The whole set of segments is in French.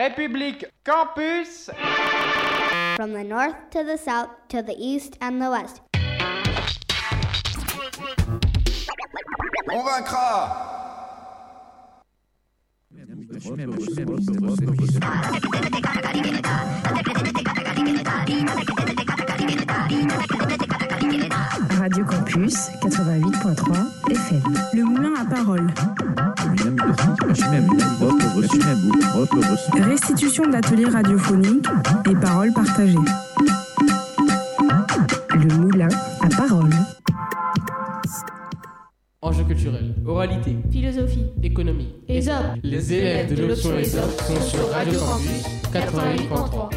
République Campus. From the north to the south to the east and the west. On vaincra. Radio Campus 88.3 FM. Le moulin à parole. Restitution d'ateliers radiophoniques et paroles partagées. Le moulin à parole. Enjeux culturels, oralité, philosophie, économie, ESOP. Les élèves de l'option ESOP sont sur Radio Campus 88.3.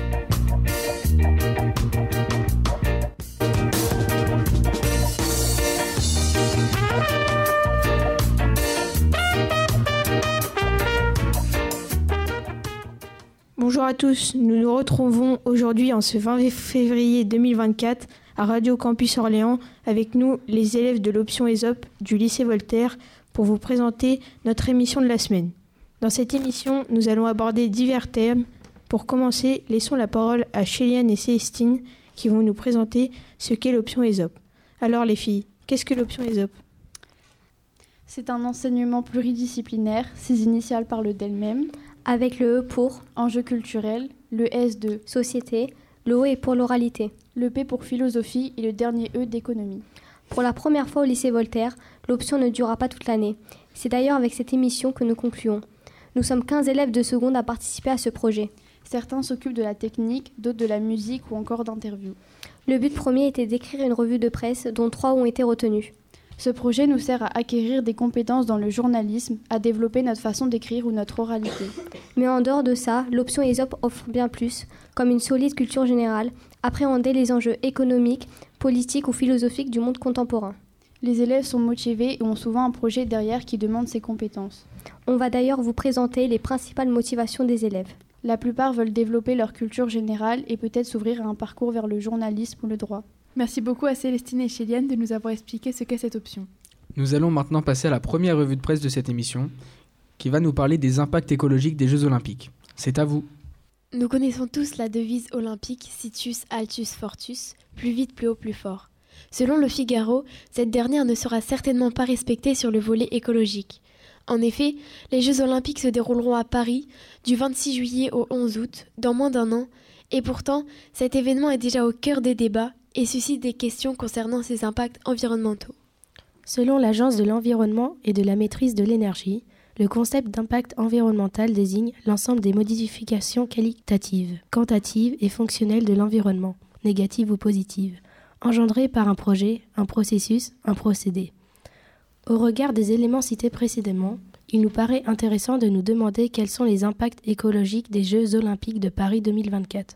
Bonjour à tous, nous nous retrouvons aujourd'hui en ce 20 février 2024 à Radio Campus Orléans avec nous les élèves de l'option ESOP du lycée Voltaire pour vous présenter notre émission de la semaine. Dans cette émission, nous allons aborder divers thèmes. Pour commencer, laissons la parole à Chéliane et Célestine qui vont nous présenter ce qu'est l'option ESOP. Alors les filles, qu'est-ce que l'option ESOP ? C'est un enseignement pluridisciplinaire, ses initiales parlent d'elles-mêmes. Avec le E pour enjeux culturels, le S de société, le O est pour l'oralité, le P pour philosophie et le dernier E d'économie. Pour la première fois au lycée Voltaire, l'option ne durera pas toute l'année. C'est d'ailleurs avec cette émission que nous concluons. Nous sommes 15 élèves de seconde à participer à ce projet. Certains s'occupent de la technique, d'autres de la musique ou encore d'interviews. Le but premier était d'écrire une revue de presse dont 3 ont été retenues. Ce projet nous sert à acquérir des compétences dans le journalisme, à développer notre façon d'écrire ou notre oralité. Mais en dehors de ça, l'option ESOP offre bien plus, comme une solide culture générale, appréhender les enjeux économiques, politiques ou philosophiques du monde contemporain. Les élèves sont motivés et ont souvent un projet derrière qui demande ces compétences. On va d'ailleurs vous présenter les principales motivations des élèves. La plupart veulent développer leur culture générale et peut-être s'ouvrir à un parcours vers le journalisme ou le droit. Merci beaucoup à Célestine et Chéliane de nous avoir expliqué ce qu'est cette option. Nous allons maintenant passer à la première revue de presse de cette émission, qui va nous parler des impacts écologiques des Jeux Olympiques. C'est à vous. Nous connaissons tous la devise olympique Situs Altus Fortus, plus vite, plus haut, plus fort. Selon le Figaro, cette dernière ne sera certainement pas respectée sur le volet écologique. En effet, les Jeux Olympiques se dérouleront à Paris du 26 juillet au 11 août, dans moins d'un an, et pourtant, cet événement est déjà au cœur des débats et suscite des questions concernant ses impacts environnementaux. Selon l'Agence de l'environnement et de la maîtrise de l'énergie, le concept d'impact environnemental désigne l'ensemble des modifications qualitatives, quantitatives et fonctionnelles de l'environnement, négatives ou positives, engendrées par un projet, un processus, un procédé. Au regard des éléments cités précédemment, il nous paraît intéressant de nous demander quels sont les impacts écologiques des Jeux Olympiques de Paris 2024.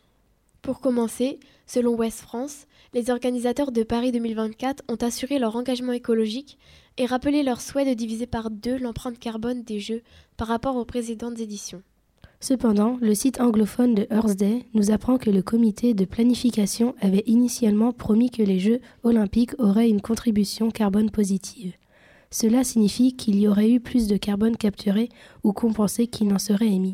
Pour commencer, selon Ouest France, les organisateurs de Paris 2024 ont assuré leur engagement écologique et rappelé leur souhait de diviser par 2 l'empreinte carbone des Jeux par rapport aux précédentes éditions. Cependant, le site anglophone de Earth Day nous apprend que le comité de planification avait initialement promis que les Jeux Olympiques auraient une contribution carbone positive. Cela signifie qu'il y aurait eu plus de carbone capturé ou compensé qu'il n'en serait émis.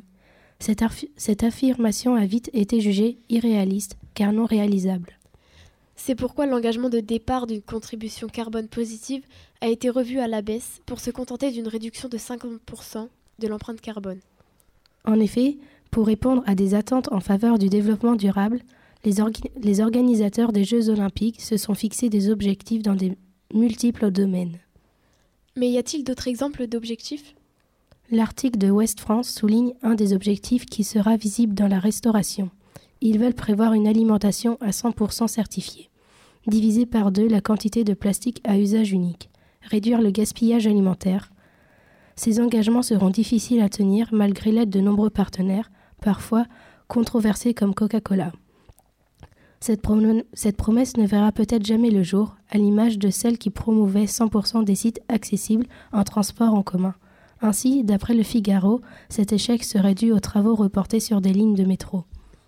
Cette affirmation a vite été jugée irréaliste, car non réalisable. C'est pourquoi l'engagement de départ d'une contribution carbone positive a été revu à la baisse pour se contenter d'une réduction de 50% de l'empreinte carbone. En effet, pour répondre à des attentes en faveur du développement durable, les organisateurs des Jeux Olympiques se sont fixés des objectifs dans des multiples domaines. Mais y a-t-il d'autres exemples d'objectifs ? L'article de Ouest France souligne un des objectifs qui sera visible dans la restauration. Ils veulent prévoir une alimentation à 100% certifiée, diviser par 2 la quantité de plastique à usage unique, réduire le gaspillage alimentaire. Ces engagements seront difficiles à tenir malgré l'aide de nombreux partenaires, parfois controversés comme Coca-Cola. Cette promesse ne verra peut-être jamais le jour, à l'image de celle qui promouvait 100% des sites accessibles en transport en commun. Ainsi, d'après le Figaro, cet échec serait dû aux travaux reportés sur des lignes de métro.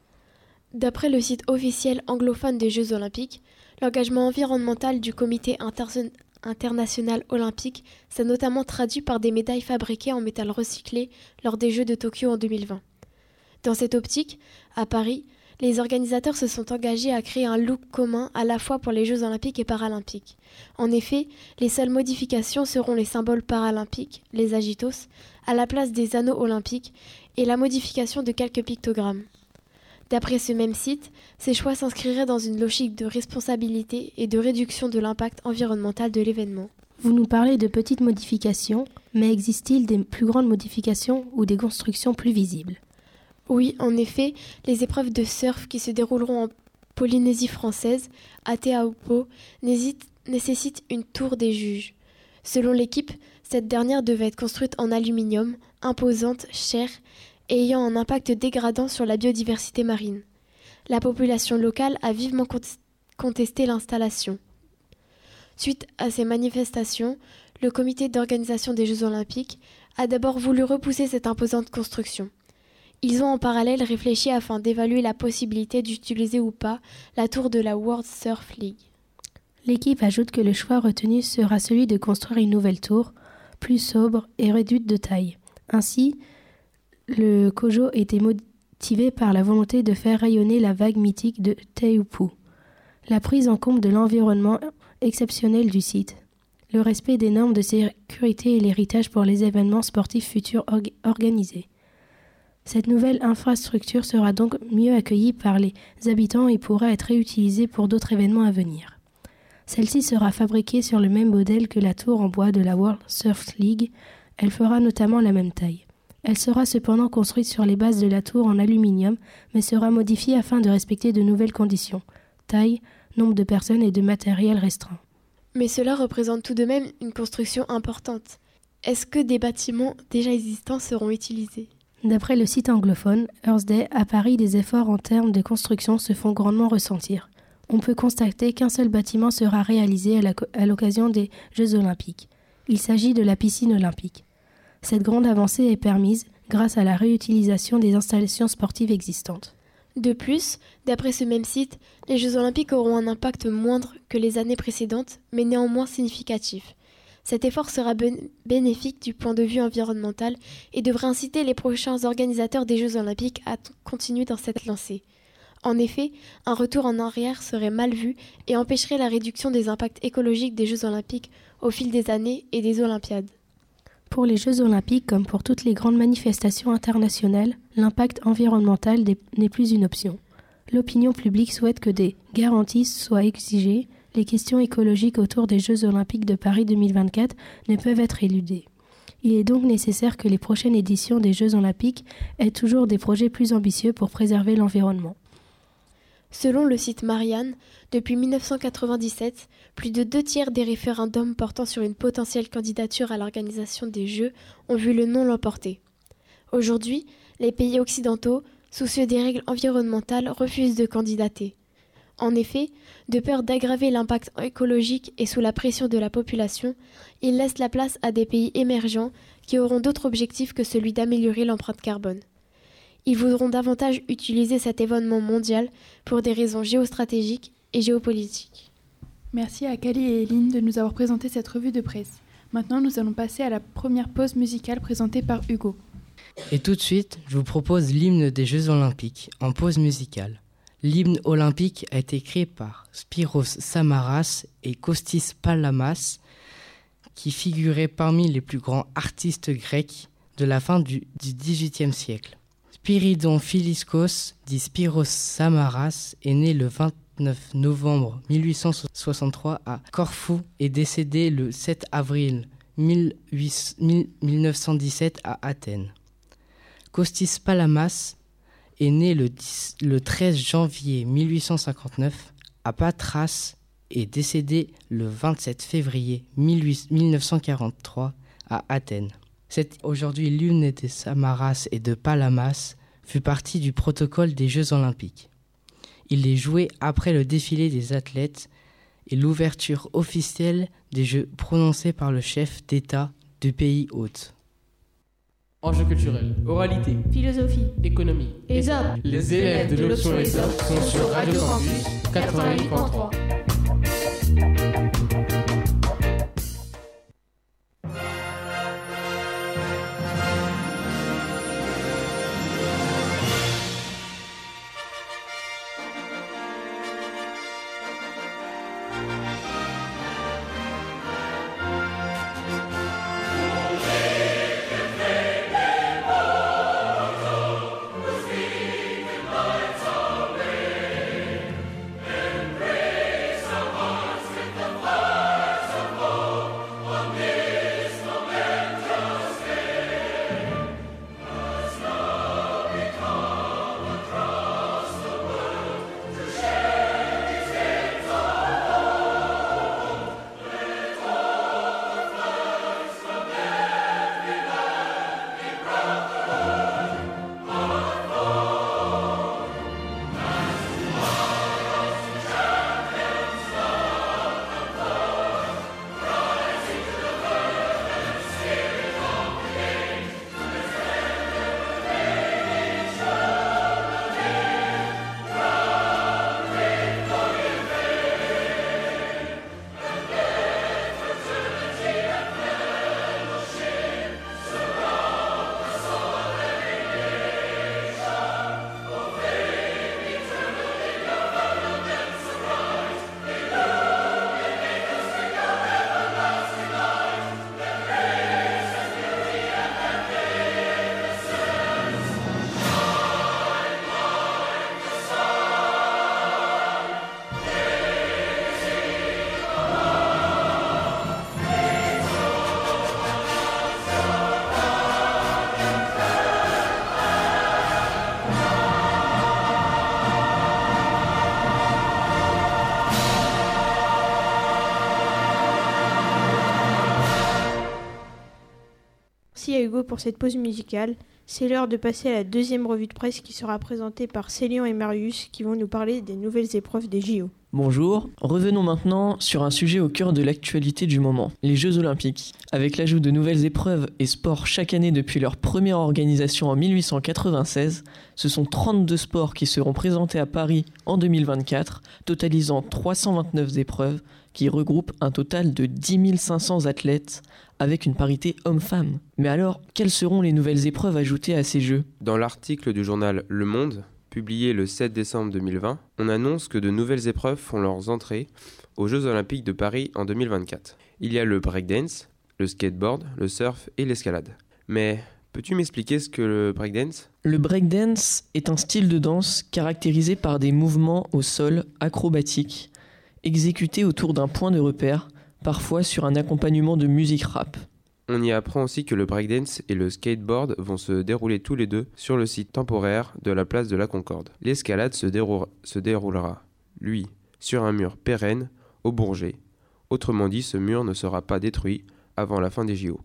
D'après le site officiel anglophone des Jeux Olympiques, l'engagement environnemental du Comité international olympique s'est notamment traduit par des médailles fabriquées en métal recyclé lors des Jeux de Tokyo en 2020. Dans cette optique, à Paris, les organisateurs se sont engagés à créer un look commun à la fois pour les Jeux olympiques et paralympiques. En effet, les seules modifications seront les symboles paralympiques, les agitos, à la place des anneaux olympiques et la modification de quelques pictogrammes. D'après ce même site, ces choix s'inscriraient dans une logique de responsabilité et de réduction de l'impact environnemental de l'événement. Vous nous parlez de petites modifications, mais existe-t-il des plus grandes modifications ou des constructions plus visibles ? Oui, en effet, les épreuves de surf qui se dérouleront en Polynésie française, à Teahupo'o, nécessitent une tour des juges. Selon l'équipe, cette dernière devait être construite en aluminium, imposante, chère et ayant un impact dégradant sur la biodiversité marine. La population locale a vivement contesté l'installation. Suite à ces manifestations, le comité d'organisation des Jeux olympiques a d'abord voulu repousser cette imposante construction. Ils ont en parallèle réfléchi afin d'évaluer la possibilité d'utiliser ou pas la tour de la World Surf League. L'équipe ajoute que le choix retenu sera celui de construire une nouvelle tour, plus sobre et réduite de taille. Ainsi, le COJO était motivé par la volonté de faire rayonner la vague mythique de Teahupo'o, la prise en compte de l'environnement exceptionnel du site, le respect des normes de sécurité et l'héritage pour les événements sportifs futurs organisés. Cette nouvelle infrastructure sera donc mieux accueillie par les habitants et pourra être réutilisée pour d'autres événements à venir. Celle-ci sera fabriquée sur le même modèle que la tour en bois de la World Surf League. Elle fera notamment la même taille. Elle sera cependant construite sur les bases de la tour en aluminium, mais sera modifiée afin de respecter de nouvelles conditions, taille, nombre de personnes et de matériel restreint. Mais cela représente tout de même une construction importante. Est-ce que des bâtiments déjà existants seront utilisés ? D'après le site anglophone Earth Day, à Paris, des efforts en termes de construction se font grandement ressentir. On peut constater qu'un seul bâtiment sera réalisé à l'occasion des Jeux olympiques. Il s'agit de la piscine olympique. Cette grande avancée est permise grâce à la réutilisation des installations sportives existantes. De plus, d'après ce même site, les Jeux olympiques auront un impact moindre que les années précédentes, mais néanmoins significatif. Cet effort sera bénéfique du point de vue environnemental et devrait inciter les prochains organisateurs des Jeux olympiques à continuer dans cette lancée. En effet, un retour en arrière serait mal vu et empêcherait la réduction des impacts écologiques des Jeux olympiques au fil des années et des Olympiades. Pour les Jeux olympiques, comme pour toutes les grandes manifestations internationales, l'impact environnemental n'est plus une option. L'opinion publique souhaite que des garanties soient exigées. Les questions écologiques autour des Jeux olympiques de Paris 2024 ne peuvent être éludées. Il est donc nécessaire que les prochaines éditions des Jeux olympiques aient toujours des projets plus ambitieux pour préserver l'environnement. Selon le site Marianne, depuis 1997, plus de 2/3 des référendums portant sur une potentielle candidature à l'organisation des Jeux ont vu le non l'emporter. Aujourd'hui, les pays occidentaux, soucieux des règles environnementales, refusent de candidater. En effet, de peur d'aggraver l'impact écologique et sous la pression de la population, ils laissent la place à des pays émergents qui auront d'autres objectifs que celui d'améliorer l'empreinte carbone. Ils voudront davantage utiliser cet événement mondial pour des raisons géostratégiques et géopolitiques. Merci à Kali et Eline de nous avoir présenté cette revue de presse. Maintenant, nous allons passer à la première pause musicale présentée par Hugo. Et tout de suite, je vous propose l'hymne des Jeux olympiques en pause musicale. L'hymne olympique a été créé par Spyros Samaras et Kostis Palamas, qui figuraient parmi les plus grands artistes grecs de la fin du XVIIIe siècle. Spiridon Philiskos, dit Spyros Samaras, est né le 29 novembre 1863 à Corfou et décédé le 7 avril 1917 à Athènes. Kostis Palamas est né le 13 janvier 1859 à Patras et décédé le 27 février 1943 à Athènes. Aujourd'hui, l'hymne des Samaras et de Palamas fut partie du protocole des Jeux olympiques. Il est joué après le défilé des athlètes et l'ouverture officielle des Jeux prononcée par le chef d'État du pays hôte. Enjeux culturels, oralité, philosophie, économie, ESOP. Les élèves de l'option ESOP sont sur Radio Campus 88.3. pour cette pause musicale. C'est l'heure de passer à la deuxième revue de presse qui sera présentée par Célian et Marius qui vont nous parler des nouvelles épreuves des JO. Bonjour, revenons maintenant sur un sujet au cœur de l'actualité du moment, les Jeux Olympiques. Avec l'ajout de nouvelles épreuves et sports chaque année depuis leur première organisation en 1896, ce sont 32 sports qui seront présentés à Paris en 2024, totalisant 329 épreuves qui regroupent un total de 10 500 athlètes avec une parité homme-femme. Mais alors, quelles seront les nouvelles épreuves ajoutées à ces Jeux ? Dans l'article du journal Le Monde, publié le 7 décembre 2020, on annonce que de nouvelles épreuves font leur entrée aux Jeux Olympiques de Paris en 2024. Il y a le breakdance, le skateboard, le surf et l'escalade. Mais peux-tu m'expliquer ce que le breakdance ? Le breakdance est un style de danse caractérisé par des mouvements au sol acrobatiques, exécutés autour d'un point de repère, parfois sur un accompagnement de musique rap. On y apprend aussi que le breakdance et le skateboard vont se dérouler tous les deux sur le site temporaire de la place de la Concorde. L'escalade se déroulera, lui, sur un mur pérenne au Bourget. Autrement dit, ce mur ne sera pas détruit avant la fin des JO.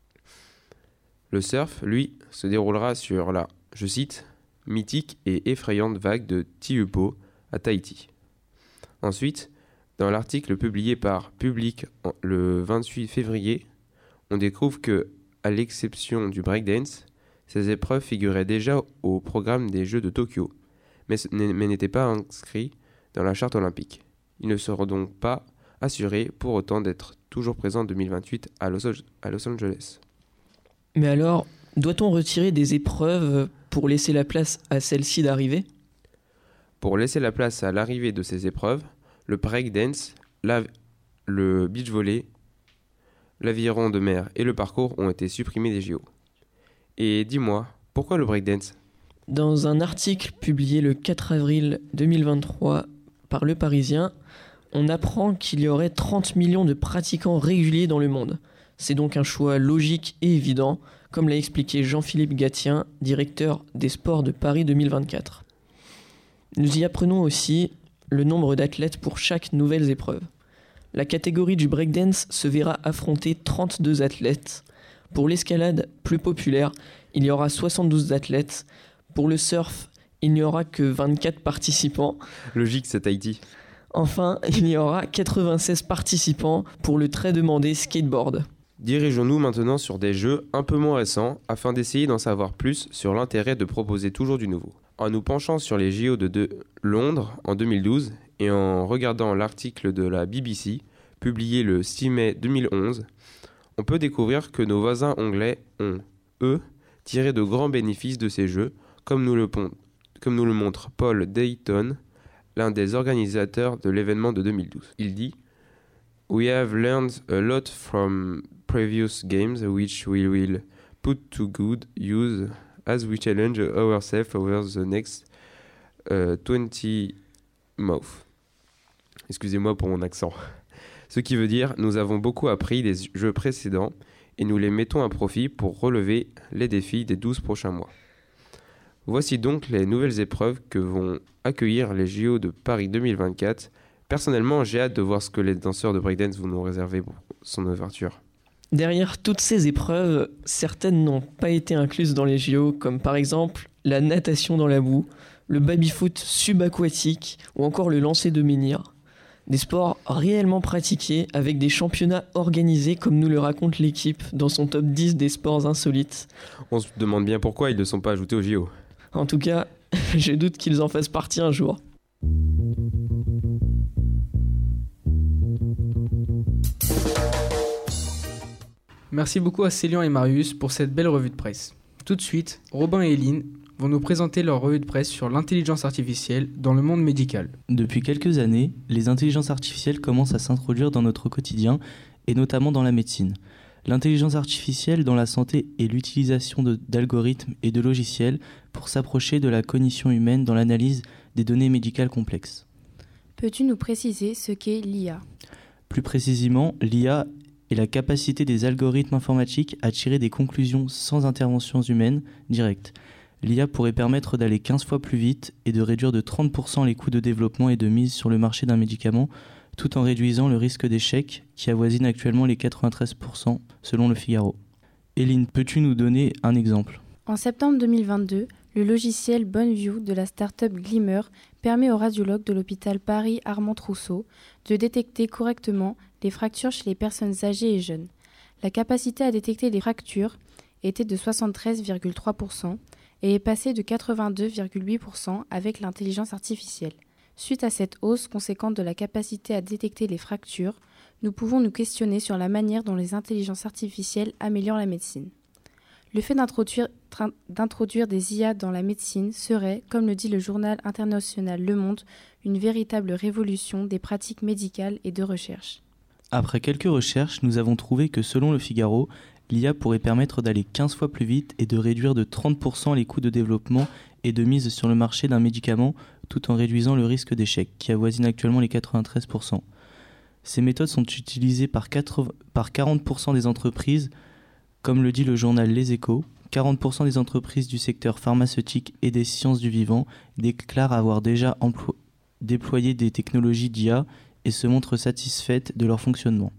Le surf, lui, se déroulera sur la, je cite, mythique et effrayante vague de Tiupo à Tahiti. Ensuite, dans l'article publié par Public le 28 février, on découvre que, à l'exception du breakdance, ces épreuves figuraient déjà au programme des Jeux de Tokyo, mais n'étaient pas inscrits dans la charte olympique. Ils ne seront donc pas assurés pour autant d'être toujours présents en 2028 à Los Angeles. Mais alors, doit-on retirer des épreuves pour laisser la place à celles-ci d'arriver ? Pour laisser la place à l'arrivée de ces épreuves, le breakdance, le beach volley, l'aviron de mer et le parcours ont été supprimés des JO. Et dis-moi, pourquoi le breakdance ? Dans un article publié le 4 avril 2023 par Le Parisien, on apprend qu'il y aurait 30 millions de pratiquants réguliers dans le monde. C'est donc un choix logique et évident, comme l'a expliqué Jean-Philippe Gatien, directeur des sports de Paris 2024. Nous y apprenons aussi le nombre d'athlètes pour chaque nouvelle épreuve. La catégorie du breakdance se verra affronter 32 athlètes. Pour l'escalade plus populaire, il y aura 72 athlètes. Pour le surf, il n'y aura que 24 participants. Logique, c'est Tahiti. Enfin, il y aura 96 participants pour le très demandé skateboard. Dirigeons-nous maintenant sur des jeux un peu moins récents afin d'essayer d'en savoir plus sur l'intérêt de proposer toujours du nouveau. En nous penchant sur les JO de Londres en 2012 et en regardant l'article de la BBC publié le 6 mai 2011, on peut découvrir que nos voisins anglais ont, eux, tiré de grands bénéfices de ces jeux, comme nous le montre Paul Dayton, l'un des organisateurs de l'événement de 2012. Il dit « We have learned a lot from previous games which we will put to good use as we challenge ourselves over the next 20 months. » Excusez-moi pour mon accent. Ce qui veut dire, nous avons beaucoup appris des jeux précédents et nous les mettons à profit pour relever les défis des 12 prochains mois. Voici donc les nouvelles épreuves que vont accueillir les JO de Paris 2024. Personnellement, j'ai hâte de voir ce que les danseurs de breakdance vont nous réserver pour son ouverture. Derrière toutes ces épreuves, certaines n'ont pas été incluses dans les JO, comme par exemple la natation dans la boue, le baby-foot subaquatique ou encore le lancer de menhir. Des sports réellement pratiqués avec des championnats organisés comme nous le raconte l'équipe dans son top 10 des sports insolites. On se demande bien pourquoi ils ne sont pas ajoutés aux JO. En tout cas, je doute qu'ils en fassent partie un jour. Merci beaucoup à Célian et Marius pour cette belle revue de presse. Tout de suite, Robin et Eline vont nous présenter leur revue de presse sur l'intelligence artificielle dans le monde médical. Depuis quelques années, les intelligences artificielles commencent à s'introduire dans notre quotidien et notamment dans la médecine. L'intelligence artificielle dans la santé est l'utilisation d'algorithmes et de logiciels pour s'approcher de la cognition humaine dans l'analyse des données médicales complexes. Peux-tu nous préciser ce qu'est l'IA ? Plus précisément, l'IA est la capacité des algorithmes informatiques à tirer des conclusions sans intervention humaine directe. L'IA pourrait permettre d'aller 15 fois plus vite et de réduire de 30% les coûts de développement et de mise sur le marché d'un médicament, tout en réduisant le risque d'échec qui avoisine actuellement les 93% selon Le Figaro. Eline, peux-tu nous donner un exemple ? En septembre 2022, le logiciel Boneview de la start-up Glimmer permet aux radiologues de l'hôpital Paris-Armand-Trousseau de détecter correctement les fractures chez les personnes âgées et jeunes. La capacité à détecter les fractures était de 73,3% et est passée de 82,8% avec l'intelligence artificielle. Suite à cette hausse conséquente de la capacité à détecter les fractures, nous pouvons nous questionner sur la manière dont les intelligences artificielles améliorent la médecine. Le fait d'introduire des IA dans la médecine serait, comme le dit le journal international Le Monde, une véritable révolution des pratiques médicales et de recherche. Après quelques recherches, nous avons trouvé que selon Le Figaro, l'IA pourrait permettre d'aller 15 fois plus vite et de réduire de 30% les coûts de développement et de mise sur le marché d'un médicament tout en réduisant le risque d'échec, qui avoisine actuellement les 93%. Ces méthodes sont utilisées par 40% des entreprises. Comme le dit le journal Les Échos, 40% des entreprises du secteur pharmaceutique et des sciences du vivant déclarent avoir déjà déployé des technologies d'IA et se montrent satisfaites de leur fonctionnement.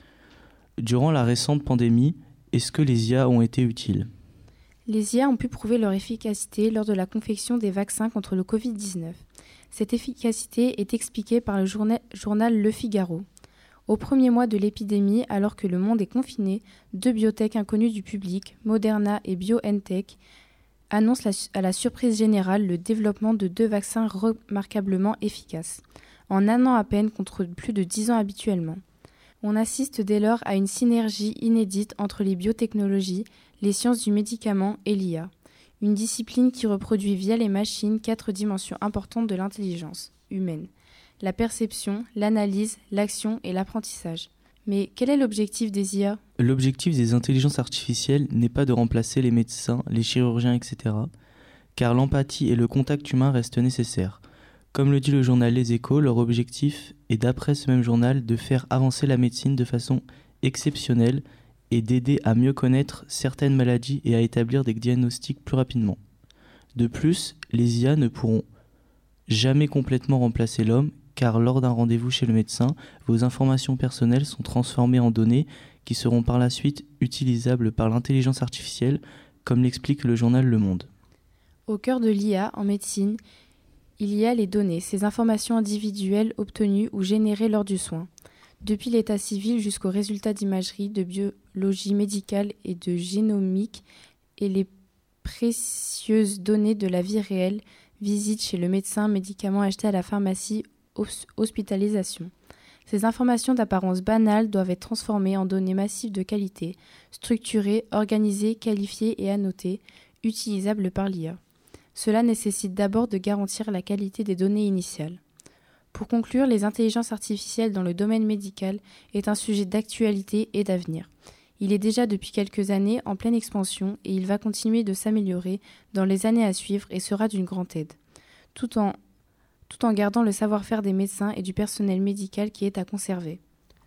Durant la récente pandémie, est-ce que les IA ont été utiles ? Les IA ont pu prouver leur efficacité lors de la confection des vaccins contre le Covid-19. Cette efficacité est expliquée par le journal Le Figaro. Au premier mois de l'épidémie, alors que le monde est confiné, 2 biotech inconnues du public, Moderna et BioNTech, annoncent à la surprise générale le développement de 2 vaccins remarquablement efficaces, en un an à peine contre plus de 10 ans habituellement. On assiste dès lors à une synergie inédite entre les biotechnologies, les sciences du médicament et l'IA, une discipline qui reproduit via les machines 4 dimensions importantes de l'intelligence humaine. La perception, l'analyse, l'action et l'apprentissage. Mais quel est l'objectif des IA ? L'objectif des intelligences artificielles n'est pas de remplacer les médecins, les chirurgiens, etc., car l'empathie et le contact humain restent nécessaires. Comme le dit le journal Les Échos, leur objectif est, d'après ce même journal, de faire avancer la médecine de façon exceptionnelle et d'aider à mieux connaître certaines maladies et à établir des diagnostics plus rapidement. De plus, les IA ne pourront jamais complètement remplacer l'homme, car lors d'un rendez-vous chez le médecin, vos informations personnelles sont transformées en données qui seront par la suite utilisables par l'intelligence artificielle, comme l'explique le journal Le Monde. Au cœur de l'IA en médecine, il y a les données, ces informations individuelles obtenues ou générées lors du soin. Depuis l'état civil jusqu'aux résultats d'imagerie, de biologie médicale et de génomique et les précieuses données de la vie réelle, visite chez le médecin, médicaments achetés à la pharmacie, hospitalisation. Ces informations d'apparence banale doivent être transformées en données massives de qualité, structurées, organisées, qualifiées et annotées, utilisables par l'IA. Cela nécessite d'abord de garantir la qualité des données initiales. Pour conclure, les intelligences artificielles dans le domaine médical est un sujet d'actualité et d'avenir. Il est déjà depuis quelques années en pleine expansion et il va continuer de s'améliorer dans les années à suivre et sera d'une grande aide, tout en gardant le savoir-faire des médecins et du personnel médical qui est à conserver.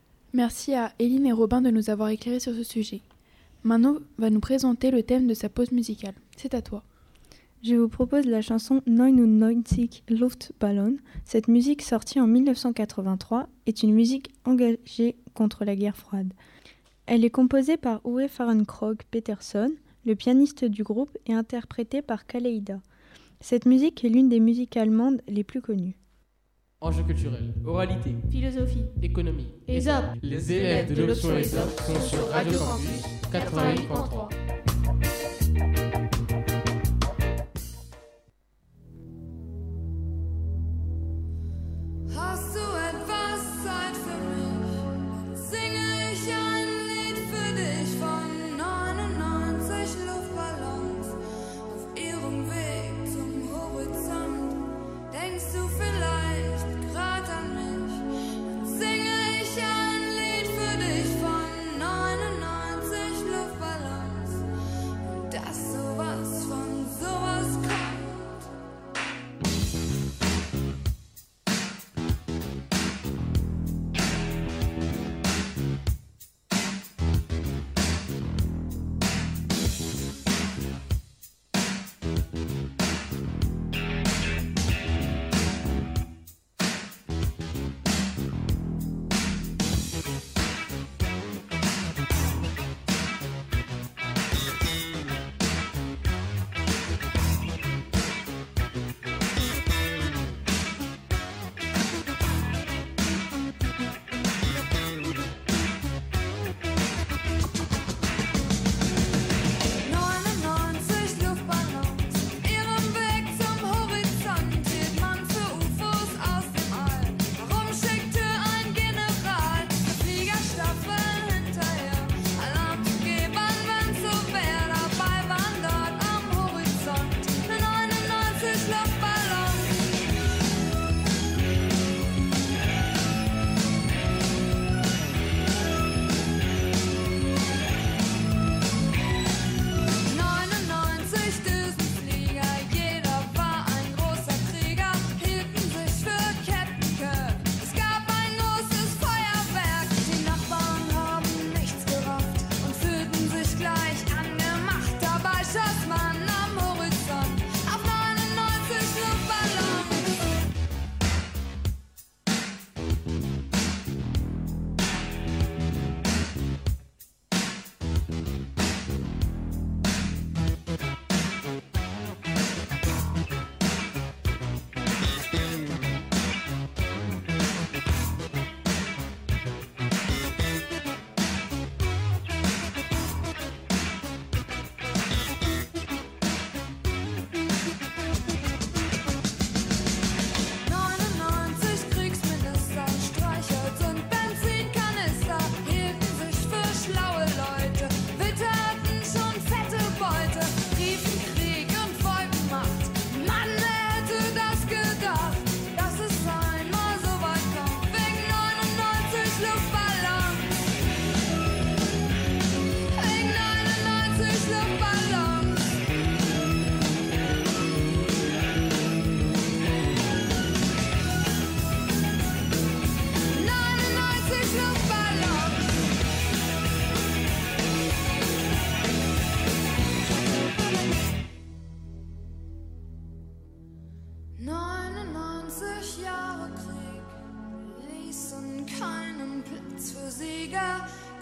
Merci à Eline et Robin de nous avoir éclairés sur ce sujet. Mano va nous présenter le thème de sa pause musicale. C'est à toi. Je vous propose la chanson 99 Luftballon. Cette musique sortie en 1983 est une musique engagée contre la guerre froide. Elle est composée par Uwe Fahrenkrog Peterson, le pianiste du groupe, et interprétée par Kaleida. Cette musique est l'une des musiques allemandes les plus connues. Enjeux culturels, oralité, philosophie, économie, ESOP. Les élèves de l'option ESOP sont sur Radio Campus 88.3. Hast du etwas Zeit für mich? Singe ich ein Lied für dich von 99 Luftballons auf ihrem Weg zum Horizont. Denkst du vielleicht grad an mich? Dann singe ich ein Lied für dich von 99 Luftballons.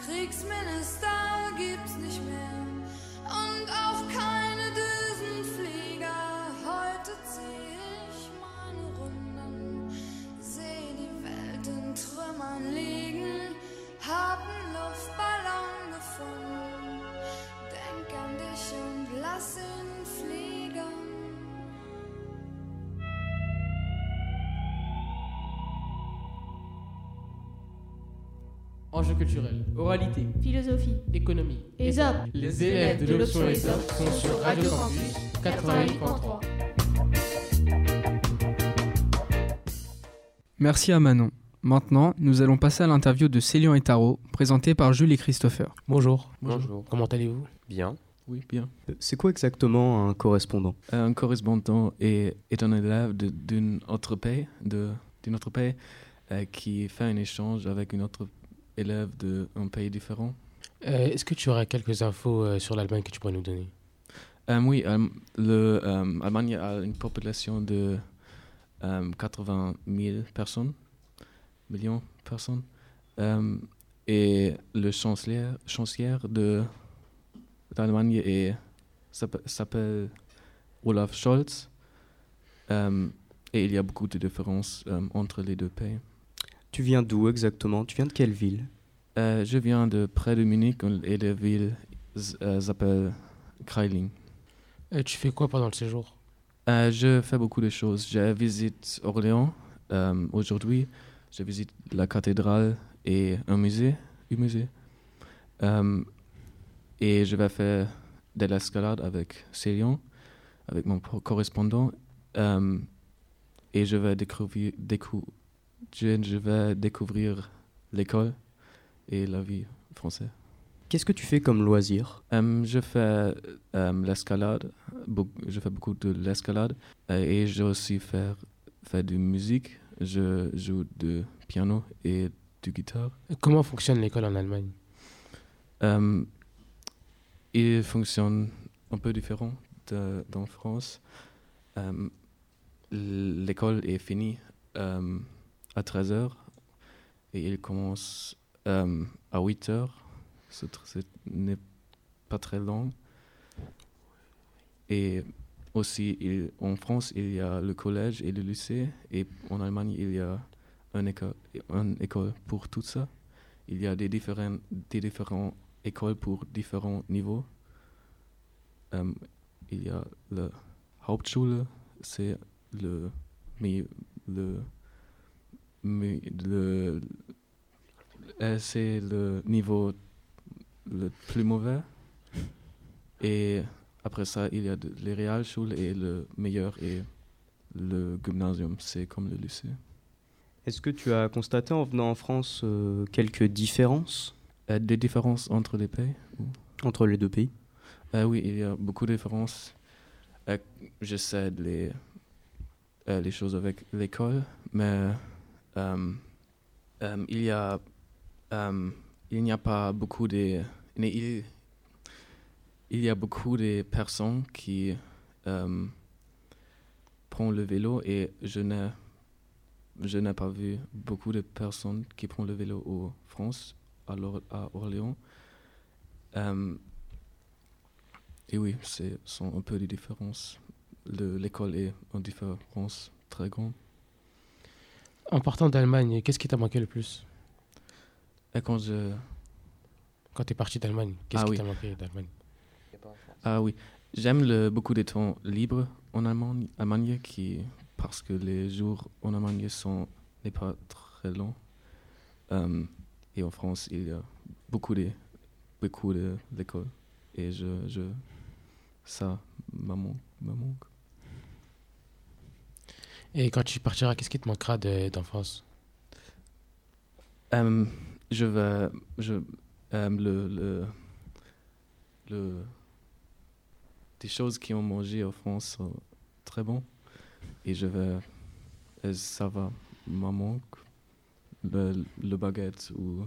Kriegsminister gibt's nicht mehr und auch keine Düsenflieger. Heute zieh ich meine Runden, seh die Welt in Trümmern liegen, hab 'n Luftballon gefunden, denk an dich und lass ihn fliegen. Enjeux culturels, oralité, Philosophie, économie, ESOP. Les élèves de l'option ESOP sont sur Radio Campus 88.3. Merci à Manon. Maintenant, nous allons passer à l'interview de Célian et Taro, présentée par Jules et Christopher. Bonjour. Bonjour. Comment allez-vous? Bien. Oui, bien. C'est quoi exactement un correspondant? Un correspondant est un élève d'une autre pays, qui fait un échange avec une autre élève d'un pays différent. Est-ce que tu aurais quelques infos sur l'Allemagne que tu pourrais nous donner? Oui, l'Allemagne a une population de 80 000 personnes, millions de personnes. Et le chancelier de l'Allemagne s'appelle Olaf Scholz. Et il y a beaucoup de différences entre les deux pays. Tu viens d'où exactement? Tu viens de quelle ville? Je viens de près de Munich et la ville s'appelle Kreiling. Tu fais quoi pendant le séjour? Je fais beaucoup de choses. Je visite Orléans aujourd'hui. Je visite la cathédrale et un musée. Et je vais faire de l'escalade avec Célian, avec mon correspondant. Et je vais découvrir l'école et la vie française. Qu'est-ce que tu fais comme loisir? Je fais l'escalade. Je fais beaucoup de l'escalade. Et je aussi fais de musique. Je joue du piano et du guitare. Comment fonctionne l'école en Allemagne? Il fonctionne un peu différent d'en France. L'école est finie à 13h et il commence à 8h. Ce n'est pas très long. Et aussi, en France, il y a le collège et le lycée. Et en Allemagne, il y a une école pour tout ça. Il y a des différentes écoles pour différents niveaux. Il y a la Hauptschule, c'est c'est le niveau le plus mauvais. Et après ça, il y a les Realschule et le meilleur est le gymnasium, c'est comme le lycée. Est-ce que tu as constaté en venant en France quelques différences? Des différences entre les pays? Entre les deux pays? Oui, il y a beaucoup de différences. Je sais les choses avec l'école, mais il n'y a pas beaucoup de... Il y a beaucoup de personnes qui prennent le vélo et je n'ai pas vu beaucoup de personnes qui prennent le vélo en France, à Orléans. Et oui, ce sont un peu des différences. L'école est en différence très grande. En partant d'Allemagne, qu'est-ce qui t'a manqué le plus? Quand tu es parti d'Allemagne, qu'est-ce qui t'a manqué d'Allemagne? Ah oui, j'aime beaucoup de temps libre en Allemagne parce que les jours en Allemagne n'est pas très longs. Et en France, il y a beaucoup d'écoles. Et ça me manque. Et quand tu partiras, qu'est-ce qui te manquera d'enfance? Des choses qui ont mangé en France sont très bonnes. Et ça va me manque. Le baguette ou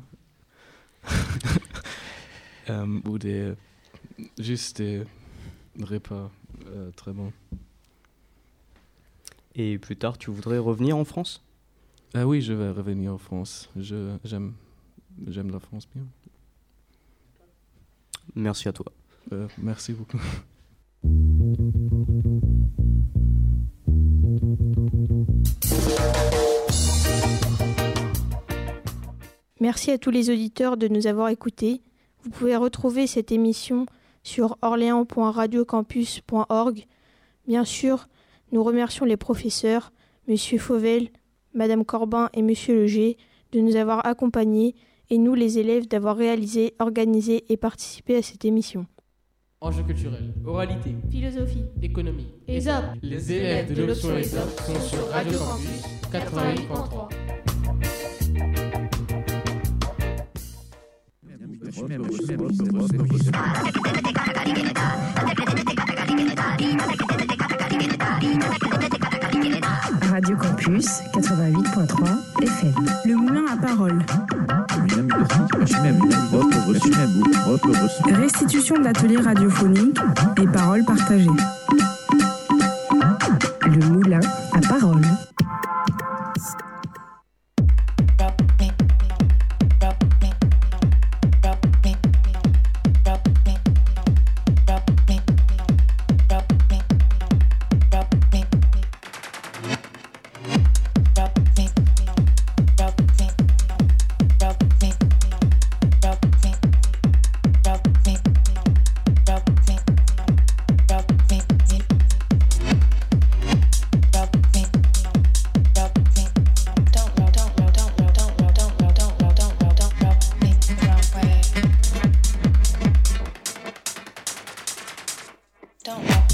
juste des repas très bons. Et plus tard, tu voudrais revenir en France? Oui, je vais revenir en France. J'aime la France bien. Merci à toi. Merci beaucoup. Merci à tous les auditeurs de nous avoir écoutés. Vous pouvez retrouver cette émission sur orléans.radiocampus.org. Bien sûr, nous remercions les professeurs, Monsieur Fauvel, Madame Corbin et Monsieur Leger, de nous avoir accompagnés et nous, les élèves, d'avoir réalisé, organisé et participé à cette émission. Enjeux culturels, oralité, philosophie, économie, ESOP. Les élèves de l'option ESOP sont sur Radio Campus 88.3. Radio Campus 88.3 FM. Le moulin à parole. Restitution d'ateliers radiophoniques et paroles partagées. Le moulin à parole. Don't